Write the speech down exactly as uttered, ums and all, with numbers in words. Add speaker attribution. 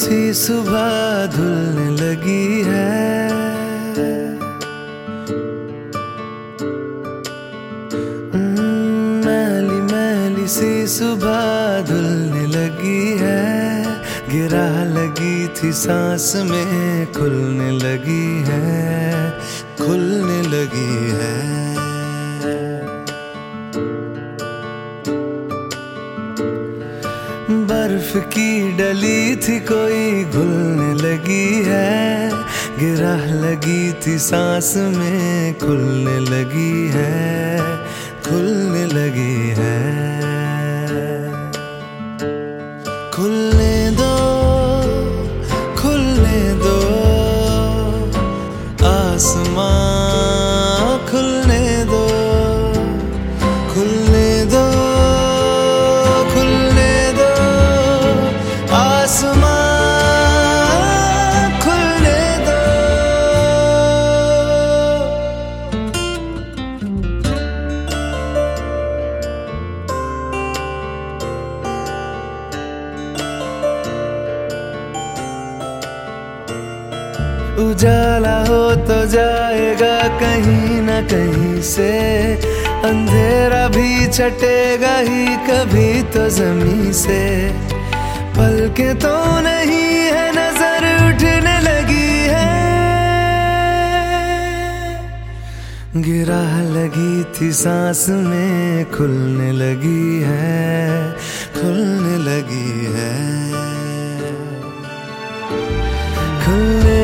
Speaker 1: सी सुबह धुलने लगी है, मैली मैली सी सुबह धुलने लगी है। गिरा लगी थी सांस में खुलने लगी है, खुलने लगी है। बर्फ की डली थी कोई घुलने लगी है, गिरा लगी थी सांस में खुलने लगी है, खुलने लगी है। खुलने दो खुलने दो आसमां, खुलने दो खुलने दो खुलने दो आसमां, खुलने दो। उजाला हो तो जाएगा कहीं न कहीं से, अंधेरा भी छटेगा ही कभी तो ज़मीं से। पलके तो नहीं है नजर उठने लगी है, गिरा लगी थी सांस में खुलने लगी है, खुलने लगी है। खुलने